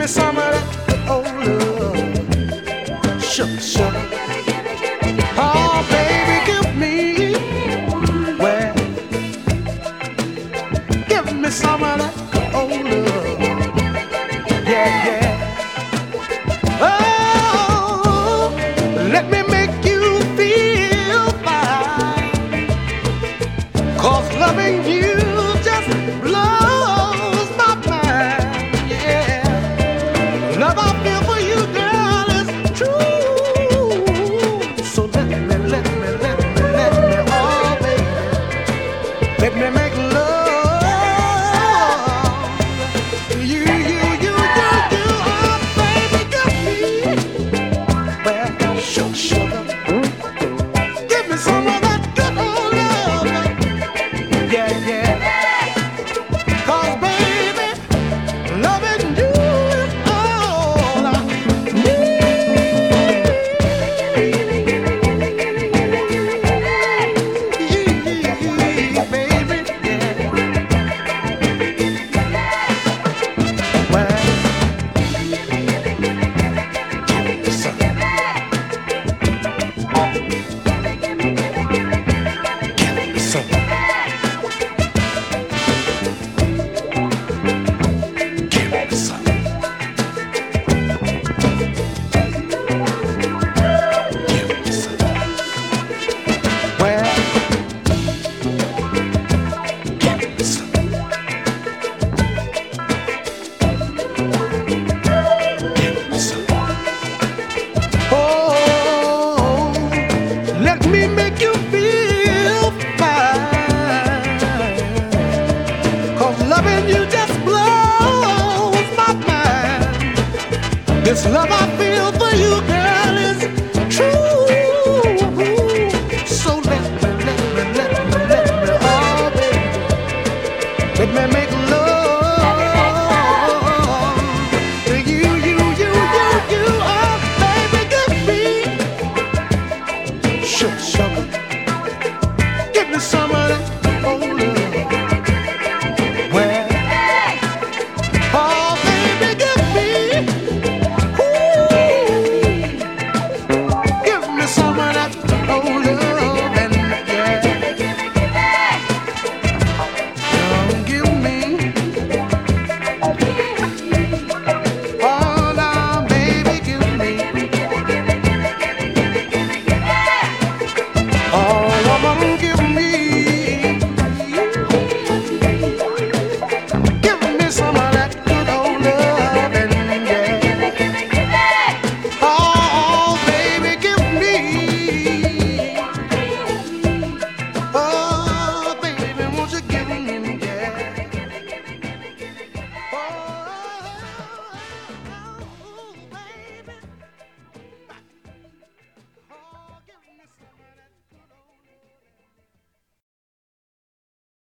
me some of that old love. Sugar, sugar. Oh, baby, give me, well, give me some of that old love. Yeah, yeah. Oh, let me make you feel fine. 'Cause loving you just blows my mind. Yeah. Love I feel for you, girl, is true. So let me, oh baby, let me make love. You, oh baby, give me, well, sugar. Give me some of that good old love. Yeah, yeah. 'Cause baby, loving you is all I need. Baby, yeah. Well, give me some. Give me some. Give me some. Give me some. Well, give me some. Give me some. Oh, let me make you feel fine. 'Cause loving you just blows my mind. This love I feel for you,